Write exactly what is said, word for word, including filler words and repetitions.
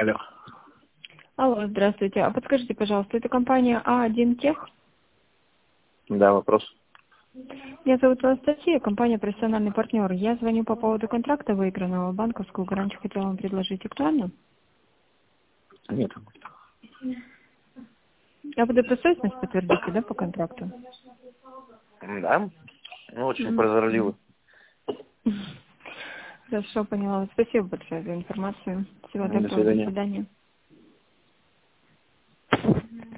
Алло. Алло, здравствуйте. А подскажите, пожалуйста, это компания А один Тех? Да, вопрос. Меня зовут Анастасия, компания «Профессиональный партнер». Я звоню по поводу контракта выигранного. Банковскую гарантию хотела вам предложить. Актуально? Нет. А вы добросовестность подтвердите, да, по контракту? Да? Ну, очень М. прозорливо. Хорошо, поняла. Спасибо большое за информацию. Всего До доброго. До свидания. свидания.